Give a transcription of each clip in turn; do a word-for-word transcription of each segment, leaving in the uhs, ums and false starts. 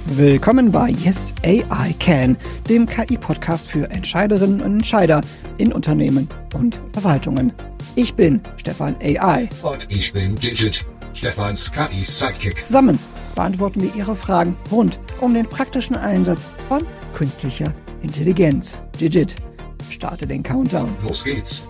Willkommen bei Yes A I Can, dem K I-Podcast für Entscheiderinnen und Entscheider in Unternehmen und Verwaltungen. Ich bin Stefan A I. Und ich bin Digit, Stefans K I-Sidekick. Zusammen beantworten wir Ihre Fragen rund um den praktischen Einsatz von künstlicher Intelligenz. Digit, starte den Countdown. Los geht's.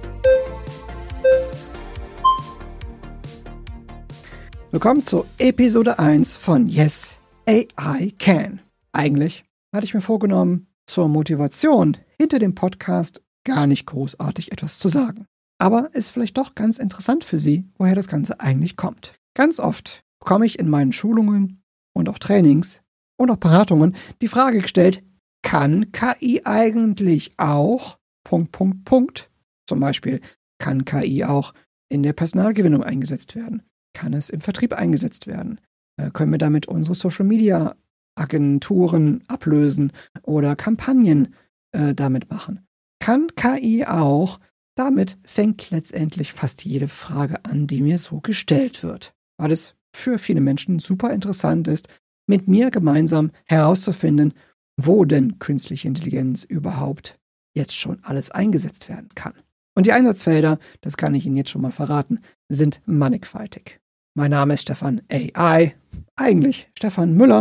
Willkommen zu Episode eins von Yes A I Can. Eigentlich hatte ich mir vorgenommen, zur Motivation hinter dem Podcast gar nicht großartig etwas zu sagen. Aber ist vielleicht doch ganz interessant für Sie, woher das Ganze eigentlich kommt. Ganz oft bekomme ich in meinen Schulungen und auch Trainings und auch Beratungen die Frage gestellt, kann K I eigentlich auch Punkt, Punkt, Punkt. Zum Beispiel, kann K I auch in der Personalgewinnung eingesetzt werden? Kann es im Vertrieb eingesetzt werden? Äh, können wir damit unsere Social-Media-Agenturen ablösen oder Kampagnen äh, damit machen? Kann K I auch? Damit fängt letztendlich fast jede Frage an, die mir so gestellt wird. Weil es für viele Menschen super interessant ist, mit mir gemeinsam herauszufinden, wo denn künstliche Intelligenz überhaupt jetzt schon alles eingesetzt werden kann. Und die Einsatzfelder, das kann ich Ihnen jetzt schon mal verraten, sind mannigfaltig. Mein Name ist Stefan A I, eigentlich Stefan Müller,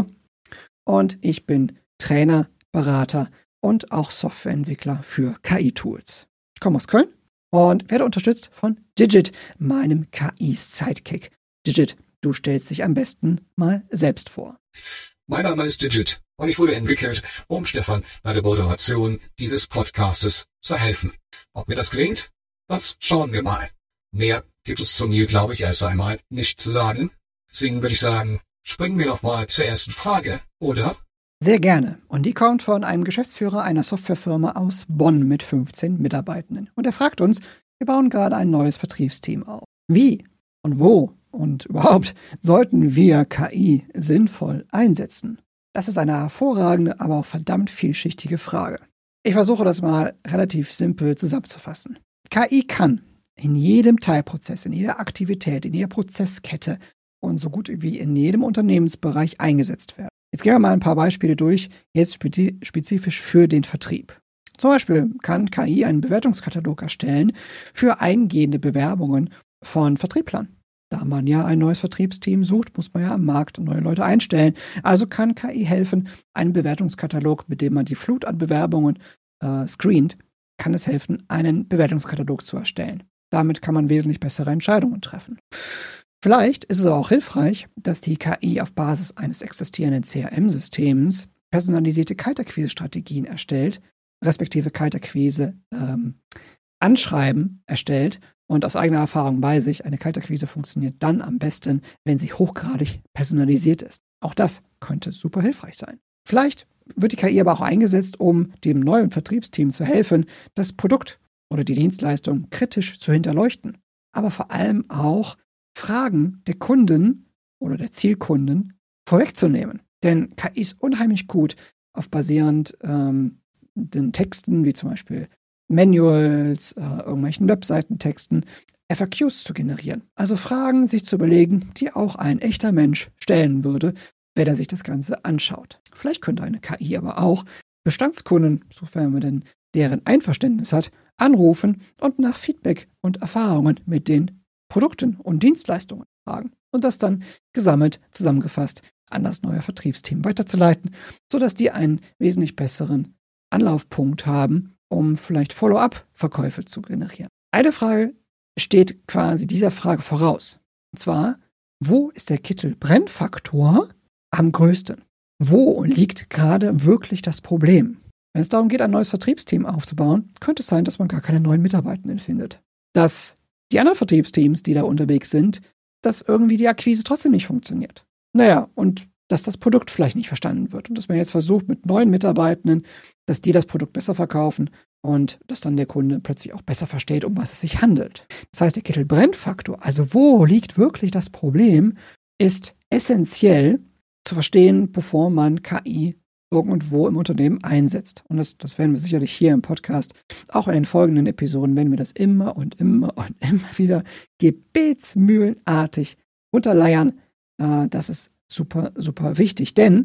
und ich bin Trainer, Berater und auch Softwareentwickler für K I-Tools. Ich komme aus Köln und werde unterstützt von Digit, meinem K I-Sidekick. Digit, du stellst dich am besten mal selbst vor. Mein Name ist Digit und ich wurde entwickelt, um Stefan bei der Moderation dieses Podcastes zu helfen. Ob mir das gelingt? Das schauen wir mal. Mehr gibt es zu mir, glaube ich, erst einmal nicht zu sagen. Deswegen würde ich sagen, springen wir doch mal zur ersten Frage, oder? Sehr gerne. Und die kommt von einem Geschäftsführer einer Softwarefirma aus Bonn mit fünfzehn Mitarbeitenden. Und er fragt uns, wir bauen gerade ein neues Vertriebsteam auf. Wie und wo und überhaupt sollten wir K I sinnvoll einsetzen? Das ist eine hervorragende, aber auch verdammt vielschichtige Frage. Ich versuche das mal relativ simpel zusammenzufassen. K I kann in jedem Teilprozess, in jeder Aktivität, in jeder Prozesskette und so gut wie in jedem Unternehmensbereich eingesetzt werden. Jetzt gehen wir mal ein paar Beispiele durch, jetzt spezifisch für den Vertrieb. Zum Beispiel kann K I einen Bewertungskatalog erstellen für eingehende Bewerbungen von Vertrieblern. Da man ja ein neues Vertriebsteam sucht, muss man ja am Markt neue Leute einstellen. Also kann K I helfen, einen Bewertungskatalog, mit dem man die Flut an Bewerbungen äh, screent, kann es helfen, einen Bewertungskatalog zu erstellen. Damit kann man wesentlich bessere Entscheidungen treffen. Vielleicht ist es auch hilfreich, dass die K I auf Basis eines existierenden C R M-Systems personalisierte Kaltakquise-Strategien erstellt, respektive Kaltakquise ähm, Anschreiben erstellt und aus eigener Erfahrung weiß ich, eine Kaltakquise funktioniert dann am besten, wenn sie hochgradig personalisiert ist. Auch das könnte super hilfreich sein. Vielleicht wird die K I aber auch eingesetzt, um dem neuen Vertriebsteam zu helfen, das Produkt oder die Dienstleistung kritisch zu hinterleuchten, aber vor allem auch Fragen der Kunden oder der Zielkunden vorwegzunehmen. Denn K I ist unheimlich gut auf basierend ähm, den Texten, wie zum Beispiel Manuals, äh, irgendwelchen Webseitentexten, F A Qs zu generieren. Also Fragen sich zu überlegen, die auch ein echter Mensch stellen würde, wenn er sich das Ganze anschaut. Vielleicht könnte eine K I aber auch Bestandskunden, sofern man denn deren Einverständnis hat, anrufen und nach Feedback und Erfahrungen mit den Produkten und Dienstleistungen fragen und das dann gesammelt, zusammengefasst an das neue Vertriebsteam weiterzuleiten, sodass die einen wesentlich besseren Anlaufpunkt haben, um vielleicht Follow-up-Verkäufe zu generieren. Eine Frage steht quasi dieser Frage voraus. Und zwar, wo ist der Kittel-Brennfaktor am größten? Wo liegt gerade wirklich das Problem? Wenn es darum geht, ein neues Vertriebsteam aufzubauen, könnte es sein, dass man gar keine neuen Mitarbeitenden findet. Dass die anderen Vertriebsteams, die da unterwegs sind, dass irgendwie die Akquise trotzdem nicht funktioniert. Naja, und dass das Produkt vielleicht nicht verstanden wird und dass man jetzt versucht mit neuen Mitarbeitenden, dass die das Produkt besser verkaufen und dass dann der Kunde plötzlich auch besser versteht, um was es sich handelt. Das heißt, der Kittel-Brennfaktor, also wo liegt wirklich das Problem, ist essentiell zu verstehen, bevor man K I irgendwo im Unternehmen einsetzt. Und das, das werden wir sicherlich hier im Podcast, auch in den folgenden Episoden, werden wir das immer und immer und immer wieder gebetsmühlenartig runterleiern. Äh, das ist super, super wichtig, denn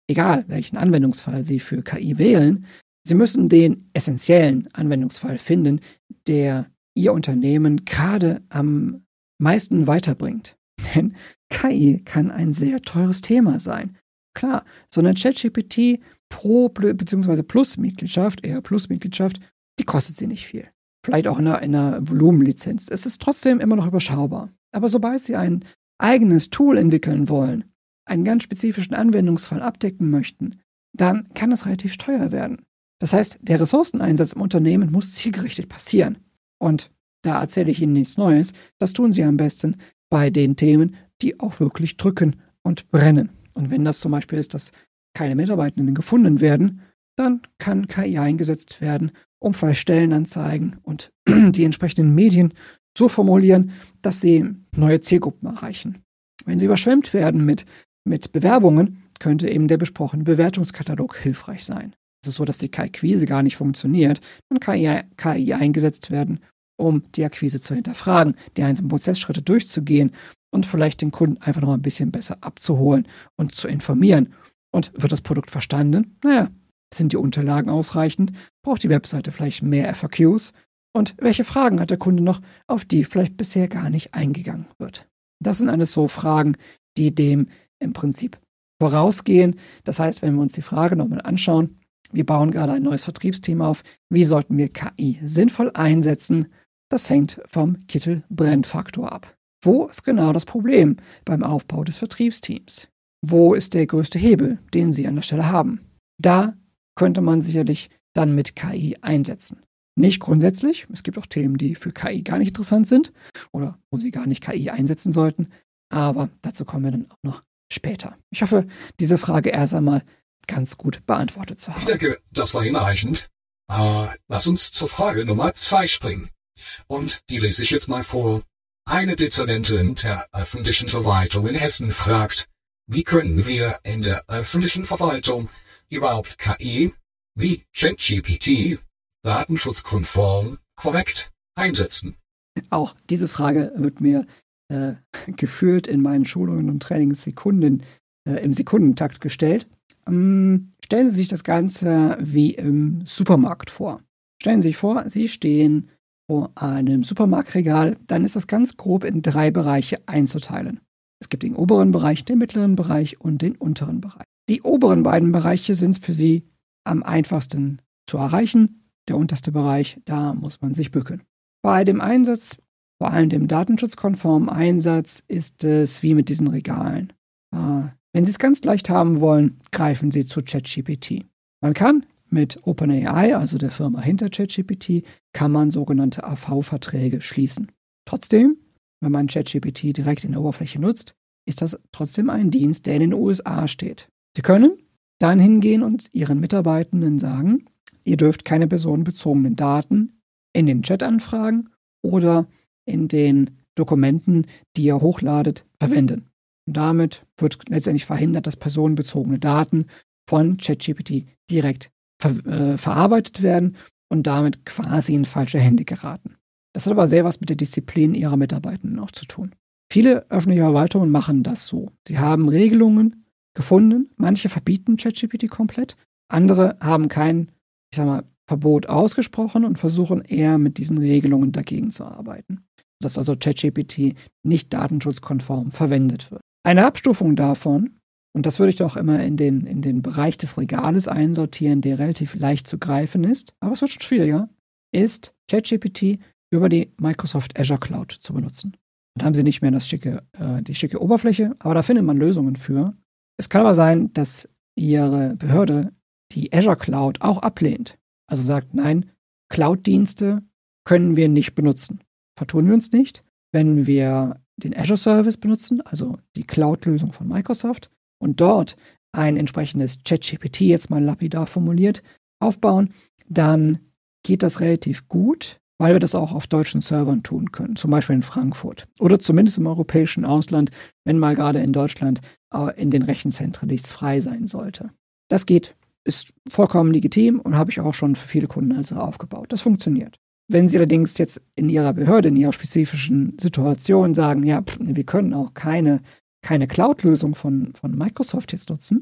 egal welchen Anwendungsfall Sie für K I wählen, Sie müssen den essentiellen Anwendungsfall finden, der Ihr Unternehmen gerade am meisten weiterbringt. Denn K I kann ein sehr teures Thema sein. Klar, so eine ChatGPT Pro bzw. Plus-Mitgliedschaft, eher Plus-Mitgliedschaft, die kostet Sie nicht viel. Vielleicht auch in einer, in einer Volumenlizenz. Es ist trotzdem immer noch überschaubar. Aber sobald Sie ein eigenes Tool entwickeln wollen, einen ganz spezifischen Anwendungsfall abdecken möchten, dann kann das relativ teuer werden. Das heißt, der Ressourceneinsatz im Unternehmen muss zielgerichtet passieren. Und da erzähle ich Ihnen nichts Neues. Das tun Sie am besten bei den Themen, die auch wirklich drücken und brennen. Und wenn das zum Beispiel ist, dass keine Mitarbeitenden gefunden werden, dann kann K I eingesetzt werden, um vielleicht Stellenanzeigen und die entsprechenden Medien so formulieren, dass sie neue Zielgruppen erreichen. Wenn sie überschwemmt werden mit, mit Bewerbungen, könnte eben der besprochene Bewertungskatalog hilfreich sein. Es ist so, dass die Akquise gar nicht funktioniert, dann kann K I eingesetzt werden, um die Akquise zu hinterfragen, die einzelnen Prozessschritte durchzugehen und vielleicht den Kunden einfach noch ein bisschen besser abzuholen und zu informieren. Und wird das Produkt verstanden? Naja, sind die Unterlagen ausreichend? Braucht die Webseite vielleicht mehr F A Qs? Und welche Fragen hat der Kunde noch, auf die vielleicht bisher gar nicht eingegangen wird? Das sind alles so Fragen, die dem im Prinzip vorausgehen. Das heißt, wenn wir uns die Frage nochmal anschauen, wir bauen gerade ein neues Vertriebsteam auf, wie sollten wir K I sinnvoll einsetzen? Das hängt vom Kittel-Brennfaktor ab. Wo ist genau das Problem beim Aufbau des Vertriebsteams? Wo ist der größte Hebel, den Sie an der Stelle haben? Da könnte man sicherlich dann mit K I einsetzen. Nicht grundsätzlich, es gibt auch Themen, die für K I gar nicht interessant sind oder wo Sie gar nicht K I einsetzen sollten, aber dazu kommen wir dann auch noch später. Ich hoffe, diese Frage erst einmal ganz gut beantwortet zu haben. Ich denke, das war hinreichend. Uh, lass uns zur Frage Nummer zwei springen. Und die lese ich jetzt mal vor. Eine Dezernentin der öffentlichen Verwaltung in Hessen fragt, wie können wir in der öffentlichen Verwaltung überhaupt K I wie ChatGPT datenschutzkonform korrekt einsetzen? Auch diese Frage wird mir äh, gefühlt in meinen Schulungen und Trainings Sekunden, äh, im Sekundentakt gestellt. Ähm, stellen Sie sich das Ganze wie im Supermarkt vor. Stellen Sie sich vor, Sie stehen vor einem Supermarktregal, dann ist das ganz grob in drei Bereiche einzuteilen. Es gibt den oberen Bereich, den mittleren Bereich und den unteren Bereich. Die oberen beiden Bereiche sind für Sie am einfachsten zu erreichen. Der unterste Bereich, da muss man sich bücken. Bei dem Einsatz, vor allem dem datenschutzkonformen Einsatz, ist es wie mit diesen Regalen. Äh, wenn Sie es ganz leicht haben wollen, greifen Sie zu ChatGPT. Man kann mit OpenAI, also der Firma hinter ChatGPT, kann man sogenannte A V-Verträge schließen. Trotzdem, wenn man ChatGPT direkt in der Oberfläche nutzt, ist das trotzdem ein Dienst, der in den U S A steht. Sie können dann hingehen und Ihren Mitarbeitenden sagen, ihr dürft keine personenbezogenen Daten in den Chat anfragen oder in den Dokumenten, die ihr hochladet, verwenden. Und damit wird letztendlich verhindert, dass personenbezogene Daten von ChatGPT direkt ver- äh, verarbeitet werden und damit quasi in falsche Hände geraten. Das hat aber sehr was mit der Disziplin ihrer Mitarbeitenden auch zu tun. Viele öffentliche Verwaltungen machen das so. Sie haben Regelungen gefunden, manche verbieten ChatGPT komplett, andere haben kein, ich sag mal, Verbot ausgesprochen und versuchen eher mit diesen Regelungen dagegen zu arbeiten, dass also ChatGPT nicht datenschutzkonform verwendet wird. Eine Abstufung davon, und das würde ich doch immer in den, in den Bereich des Regales einsortieren, der relativ leicht zu greifen ist, aber es wird schon schwieriger, ist ChatGPT über die Microsoft Azure Cloud zu benutzen. Dann haben Sie nicht mehr das schicke, äh, die schicke Oberfläche, aber da findet man Lösungen für. Es kann aber sein, dass Ihre Behörde die Azure Cloud auch ablehnt. Also sagt, nein, Cloud-Dienste können wir nicht benutzen. Vertun wir uns nicht, wenn wir den Azure Service benutzen, also die Cloud-Lösung von Microsoft, und dort ein entsprechendes ChatGPT, jetzt mal lapidar formuliert, aufbauen, dann geht das relativ gut, weil wir das auch auf deutschen Servern tun können, zum Beispiel in Frankfurt oder zumindest im europäischen Ausland, wenn mal gerade in Deutschland in den Rechenzentren nichts frei sein sollte. Das geht, ist vollkommen legitim und habe ich auch schon für viele Kunden also aufgebaut. Das funktioniert. Wenn Sie allerdings jetzt in Ihrer Behörde, in Ihrer spezifischen Situation sagen, ja, pff, wir können auch keine, keine Cloud-Lösung von, von Microsoft jetzt nutzen,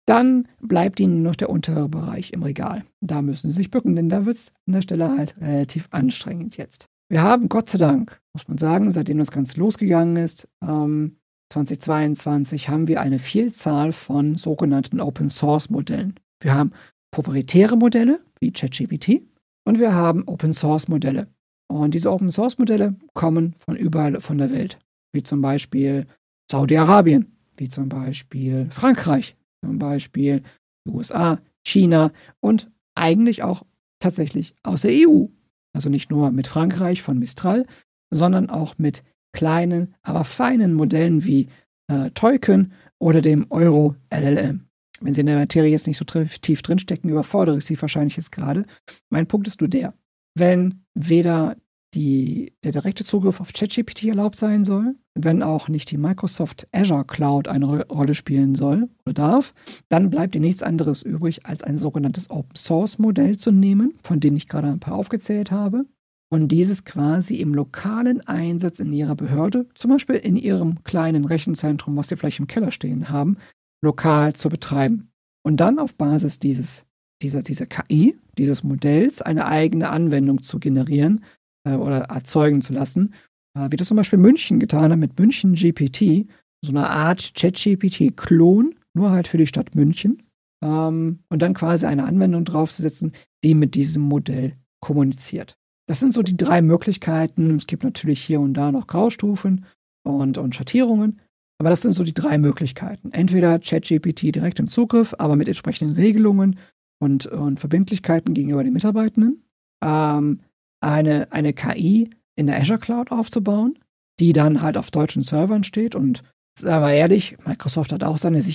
dann bleibt ihnen noch der untere Bereich im Regal. Da müssen sie sich bücken, denn da wird es an der Stelle halt relativ anstrengend jetzt. Wir haben Gott sei Dank, muss man sagen, seitdem das Ganze losgegangen ist, ähm, zweitausendzweiundzwanzig, haben wir eine Vielzahl von sogenannten Open-Source-Modellen. Wir haben proprietäre Modelle wie ChatGPT und wir haben Open-Source-Modelle. Und diese Open-Source-Modelle kommen von überall von der Welt, wie zum Beispiel Saudi-Arabien, wie zum Beispiel Frankreich, zum Beispiel die U S A, China und eigentlich auch tatsächlich aus der E U. Also nicht nur mit Frankreich von Mistral, sondern auch mit kleinen, aber feinen Modellen wie äh, Token oder dem Euro L L M. Wenn Sie in der Materie jetzt nicht so tief drinstecken, überfordere ich Sie wahrscheinlich jetzt gerade. Mein Punkt ist nur der, wenn weder die, der direkte Zugriff auf ChatGPT erlaubt sein soll, wenn auch nicht die Microsoft Azure Cloud eine Rolle spielen soll oder darf, dann bleibt dir nichts anderes übrig, als ein sogenanntes Open-Source-Modell zu nehmen, von denen ich gerade ein paar aufgezählt habe, und dieses quasi im lokalen Einsatz in Ihrer Behörde, zum Beispiel in Ihrem kleinen Rechenzentrum, was Sie vielleicht im Keller stehen haben, lokal zu betreiben. Und dann auf Basis dieses, dieser, dieser K I, dieses Modells, eine eigene Anwendung zu generieren, oder erzeugen zu lassen, wie das zum Beispiel München getan hat mit München G P T, so eine Art ChatGPT-Klon, nur halt für die Stadt München, ähm, und dann quasi eine Anwendung draufzusetzen, die mit diesem Modell kommuniziert. Das sind so die drei Möglichkeiten. Es gibt natürlich hier und da noch Graustufen und, und Schattierungen, aber das sind so die drei Möglichkeiten. Entweder ChatGPT direkt im Zugriff, aber mit entsprechenden Regelungen und, und Verbindlichkeiten gegenüber den Mitarbeitenden, ähm, Eine, eine K I in der Azure Cloud aufzubauen, die dann halt auf deutschen Servern steht. Und sagen wir ehrlich, Microsoft hat auch seine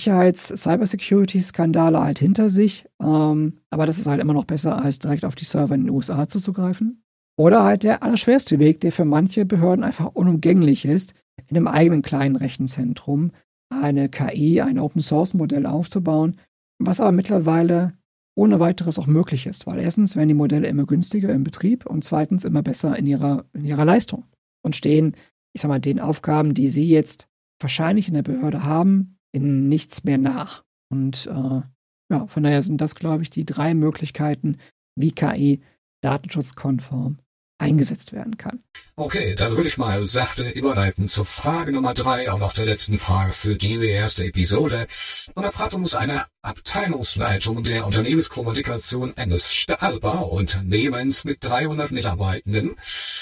Sicherheits-Cybersecurity-Skandale halt hinter sich. Ähm, aber das ist halt immer noch besser, als direkt auf die Server in den U S A zuzugreifen. Oder halt der allerschwerste Weg, der für manche Behörden einfach unumgänglich ist, in einem eigenen kleinen Rechenzentrum eine K I, ein Open-Source-Modell aufzubauen, was aber mittlerweile ohne weiteres auch möglich ist, weil erstens werden die Modelle immer günstiger im Betrieb und zweitens immer besser in ihrer, in ihrer Leistung und stehen, ich sag mal, den Aufgaben, die sie jetzt wahrscheinlich in der Behörde haben, in nichts mehr nach. Und äh, ja, von daher sind das, glaube ich, die drei Möglichkeiten, wie K I datenschutzkonform eingesetzt werden kann. Okay, dann würde ich mal sachte überleiten zur Frage Nummer drei, auch noch der letzten Frage für diese erste Episode. Und da fragt uns eine Abteilungsleitung der Unternehmenskommunikation eines Stahlbauunternehmens mit dreihundert Mitarbeitenden.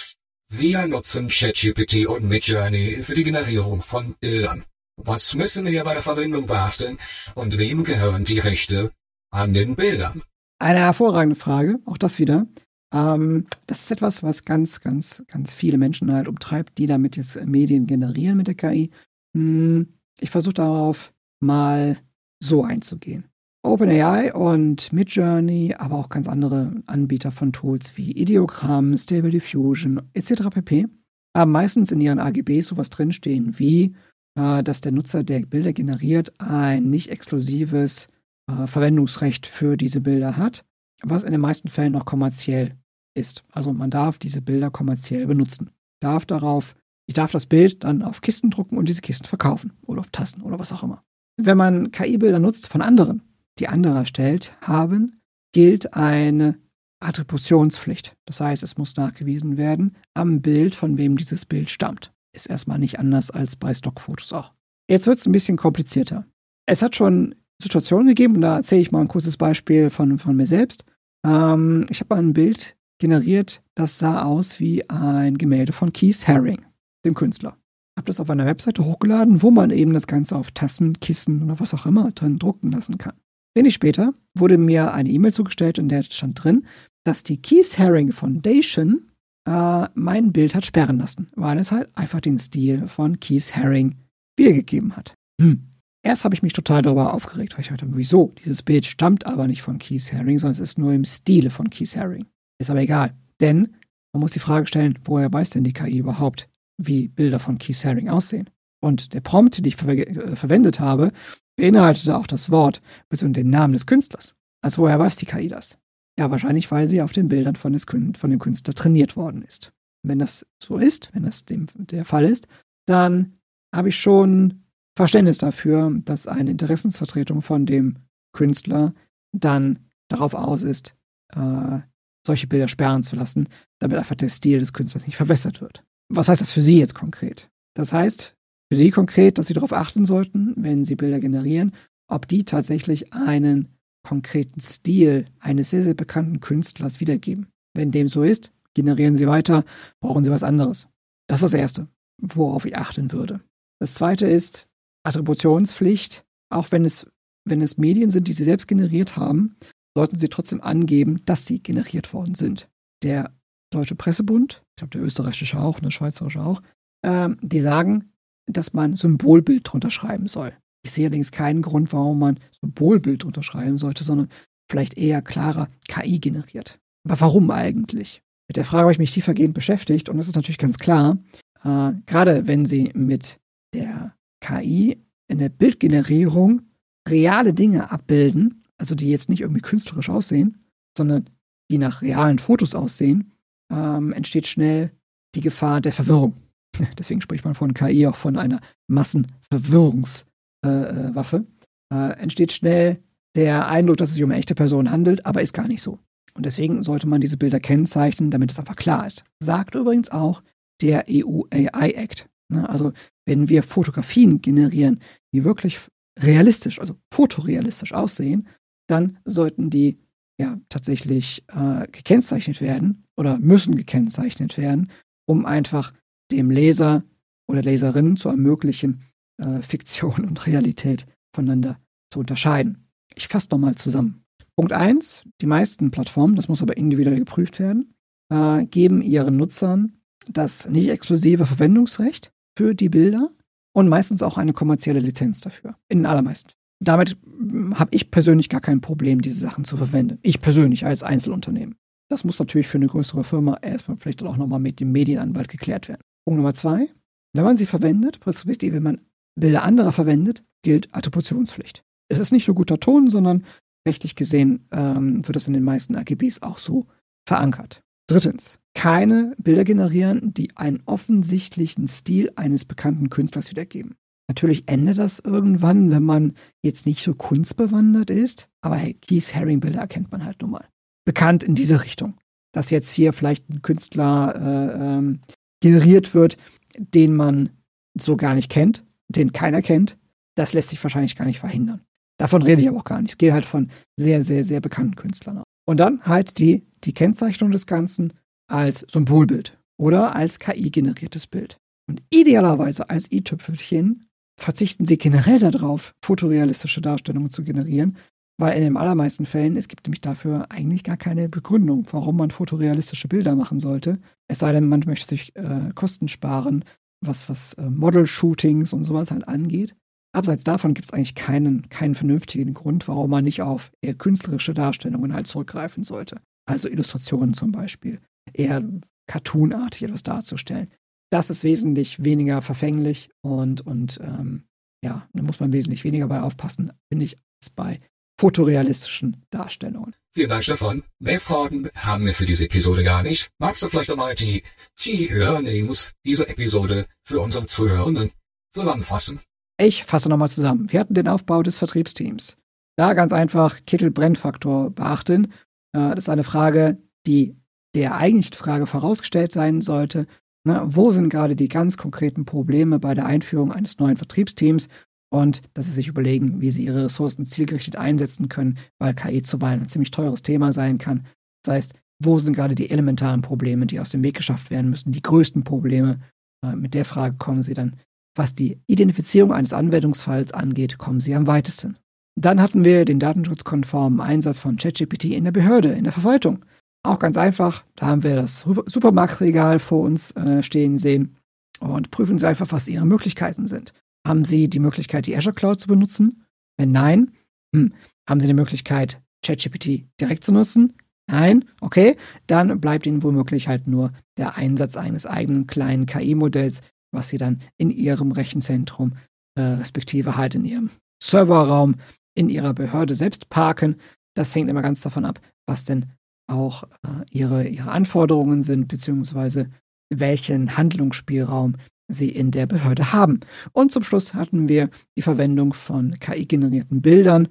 Wir nutzen ChatGPT und Midjourney für die Generierung von Bildern. Was müssen wir bei der Verwendung beachten und wem gehören die Rechte an den Bildern? Eine hervorragende Frage, auch das wieder. Ähm, das ist etwas, was ganz, ganz, ganz viele Menschen halt umtreibt, die damit jetzt Medien generieren mit der K I. Hm, ich versuche darauf mal so einzugehen. OpenAI und Midjourney, aber auch ganz andere Anbieter von Tools wie Ideogram, Stable Diffusion et cetera pp. haben meistens in ihren A G Bs sowas drinstehen wie, äh, dass der Nutzer, der Bilder generiert, ein nicht exklusives äh, Verwendungsrecht für diese Bilder hat, was in den meisten Fällen noch kommerziell ist. Also man darf diese Bilder kommerziell benutzen. Darf darauf, ich darf das Bild dann auf Kisten drucken und diese Kisten verkaufen oder auf Tassen oder was auch immer. Wenn man K I-Bilder nutzt von anderen, die andere erstellt haben, gilt eine Attributionspflicht. Das heißt, es muss nachgewiesen werden am Bild, von wem dieses Bild stammt. Ist erstmal nicht anders als bei Stockfotos auch. Jetzt wird es ein bisschen komplizierter. Es hat schon Situationen gegeben, und da erzähle ich mal ein kurzes Beispiel von, von mir selbst. Ähm, ich habe ein Bild generiert, das sah aus wie ein Gemälde von Keith Haring, dem Künstler. Habe das auf einer Webseite hochgeladen, wo man eben das Ganze auf Tassen, Kissen oder was auch immer drin drucken lassen kann. Wenig später wurde mir eine E-Mail zugestellt, in der stand drin, dass die Keith Haring Foundation äh, mein Bild hat sperren lassen, weil es halt einfach den Stil von Keith Haring wiedergegeben hat. Hm. Erst habe ich mich total darüber aufgeregt, weil ich dachte, wieso? Dieses Bild stammt aber nicht von Keith Haring, sondern es ist nur im Stile von Keith Haring. Ist aber egal, denn man muss die Frage stellen, woher weiß denn die K I überhaupt, wie Bilder von Keith Haring aussehen? Und der Prompt, den ich ver- äh, verwendet habe, beinhaltete auch das Wort bzw. den Namen des Künstlers. Also woher weiß die K I das? Ja, wahrscheinlich, weil sie auf den Bildern von, des, von dem Künstler trainiert worden ist. Wenn das so ist, wenn das dem, der Fall ist, dann habe ich schon Verständnis dafür, dass eine Interessensvertretung von dem Künstler dann darauf aus ist, äh, solche Bilder sperren zu lassen, damit einfach der Stil des Künstlers nicht verwässert wird. Was heißt das für Sie jetzt konkret? Das heißt für Sie konkret, dass Sie darauf achten sollten, wenn Sie Bilder generieren, ob die tatsächlich einen konkreten Stil eines sehr, sehr bekannten Künstlers wiedergeben. Wenn dem so ist, generieren Sie weiter, brauchen Sie was anderes. Das ist das Erste, worauf ich achten würde. Das Zweite ist Attributionspflicht. Auch wenn es, wenn es Medien sind, die Sie selbst generiert haben, sollten Sie trotzdem angeben, dass sie generiert worden sind. Der Deutsche Pressebund, ich glaube der österreichische auch, der schweizerische auch, ähm, die sagen, dass man Symbolbild drunter schreiben soll. Ich sehe allerdings keinen Grund, warum man Symbolbild drunter schreiben sollte, sondern vielleicht eher klarer K I generiert. Aber warum eigentlich? Mit der Frage habe ich mich tiefergehend beschäftigt und es ist natürlich ganz klar, äh, gerade wenn Sie mit der K I in der Bildgenerierung reale Dinge abbilden, also die jetzt nicht irgendwie künstlerisch aussehen, sondern die nach realen Fotos aussehen, ähm, entsteht schnell die Gefahr der Verwirrung. Deswegen spricht man von K I auch von einer Massenverwirrungswaffe. Äh, äh, entsteht schnell der Eindruck, dass es sich um eine echte Person handelt, aber ist gar nicht so. Und deswegen sollte man diese Bilder kennzeichnen, damit es einfach klar ist. Sagt übrigens auch der E U A I Act. Also wenn wir Fotografien generieren, die wirklich realistisch, also fotorealistisch aussehen, dann sollten die ja tatsächlich äh, gekennzeichnet werden oder müssen gekennzeichnet werden, um einfach dem Leser oder Leserin zu ermöglichen, äh, Fiktion und Realität voneinander zu unterscheiden. Ich fasse nochmal zusammen. Punkt eins, die meisten Plattformen, das muss aber individuell geprüft werden, äh, geben ihren Nutzern das nicht exklusive Verwendungsrecht für die Bilder und meistens auch eine kommerzielle Lizenz dafür. In den allermeisten. Damit habe ich persönlich gar kein Problem, diese Sachen zu verwenden. Ich persönlich als Einzelunternehmen. Das muss natürlich für eine größere Firma erstmal vielleicht auch nochmal mit dem Medienanwalt geklärt werden. Punkt Nummer zwei, wenn man sie verwendet, respektive wenn man Bilder anderer verwendet, gilt Attributionspflicht. Es ist nicht nur guter Ton, sondern rechtlich gesehen ähm, wird das in den meisten A G Bs auch so verankert. Drittens, keine Bilder generieren, die einen offensichtlichen Stil eines bekannten Künstlers wiedergeben. Natürlich endet das irgendwann, wenn man jetzt nicht so kunstbewandert ist, aber hey, Keith Haring-Bilder erkennt man halt nun mal. Bekannt in diese Richtung. Dass jetzt hier vielleicht ein Künstler äh, ähm, generiert wird, den man so gar nicht kennt, den keiner kennt, das lässt sich wahrscheinlich gar nicht verhindern. Davon rede ich aber auch gar nicht. Es geht halt von sehr, sehr, sehr bekannten Künstlern. Und dann halt die, die Kennzeichnung des Ganzen als Symbolbild oder als K I-generiertes Bild. Und idealerweise als i-Tüpfelchen verzichten sie generell darauf, fotorealistische Darstellungen zu generieren, weil in den allermeisten Fällen, es gibt nämlich dafür eigentlich gar keine Begründung, warum man fotorealistische Bilder machen sollte. Es sei denn, man möchte sich äh, Kosten sparen, was, was äh, Model-Shootings und sowas halt angeht. Abseits davon gibt es eigentlich keinen, keinen vernünftigen Grund, warum man nicht auf eher künstlerische Darstellungen halt zurückgreifen sollte. Also Illustrationen zum Beispiel, eher cartoonartig etwas darzustellen. Das ist wesentlich weniger verfänglich und, und ähm, ja, da muss man wesentlich weniger bei aufpassen, finde ich, als bei fotorealistischen Darstellungen. Vielen Dank, Stefan. Mehr Fragen haben wir für diese Episode gar nicht. Magst du vielleicht einmal die Key Learnings dieser Episode für unsere Zuhörenden zusammenfassen? Ich fasse nochmal zusammen. Wir hatten den Aufbau des Vertriebsteams. Da ganz einfach Kittel-Brennfaktor beachten. Äh, das ist eine Frage, die der eigentlichen Frage vorausgestellt sein sollte. Na, wo sind gerade die ganz konkreten Probleme bei der Einführung eines neuen Vertriebsteams? Und dass sie sich überlegen, wie sie ihre Ressourcen zielgerichtet einsetzen können, weil K I zuweilen ein ziemlich teures Thema sein kann. Das heißt, wo sind gerade die elementaren Probleme, die aus dem Weg geschafft werden müssen, die größten Probleme? Äh, mit der Frage kommen sie dann, was die Identifizierung eines Anwendungsfalls angeht, kommen sie am weitesten. Dann hatten wir den datenschutzkonformen Einsatz von ChatGPT in der Behörde, in der Verwaltung. Auch ganz einfach, da haben wir das Supermarktregal vor uns äh, stehen sehen und prüfen Sie einfach, was Ihre Möglichkeiten sind. Haben Sie die Möglichkeit, die Azure Cloud zu benutzen? Wenn nein, hm, haben Sie die Möglichkeit, ChatGPT direkt zu nutzen? Nein, okay, dann bleibt Ihnen womöglich halt nur der Einsatz eines eigenen kleinen K I-Modells, was Sie dann in Ihrem Rechenzentrum, äh, respektive halt in Ihrem Serverraum, in Ihrer Behörde selbst parken. Das hängt immer ganz davon ab, was denn auch äh, ihre, ihre Anforderungen sind, beziehungsweise welchen Handlungsspielraum sie in der Behörde haben. Und zum Schluss hatten wir die Verwendung von K I-generierten Bildern.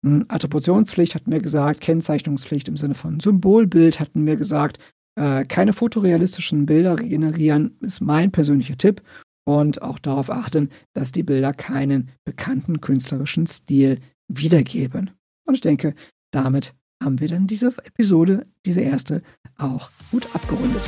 Attributionspflicht hatten wir gesagt, Kennzeichnungspflicht im Sinne von Symbolbild hatten wir gesagt, äh, keine fotorealistischen Bilder generieren, ist mein persönlicher Tipp. Und auch darauf achten, dass die Bilder keinen bekannten künstlerischen Stil wiedergeben. Und ich denke, damit haben wir dann diese Episode, diese erste, auch gut abgerundet.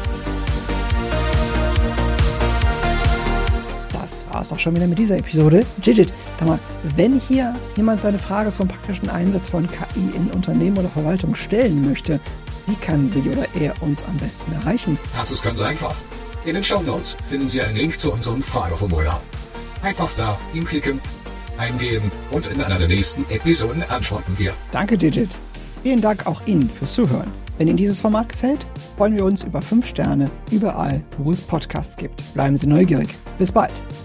Das war es auch schon wieder mit dieser Episode. Gigit, sag mal, wenn hier jemand seine Frage zum praktischen Einsatz von K I in Unternehmen oder Verwaltung stellen möchte, wie kann sie oder er uns am besten erreichen? Das ist ganz einfach. In den Shownotes finden Sie einen Link zu unserem Frageformular. Einfach da hinklicken, eingeben und in einer der nächsten Episoden antworten wir. Danke, Digit. Vielen Dank auch Ihnen fürs Zuhören. Wenn Ihnen dieses Format gefällt, freuen wir uns über fünf Sterne überall, wo es Podcasts gibt. Bleiben Sie neugierig. Bis bald.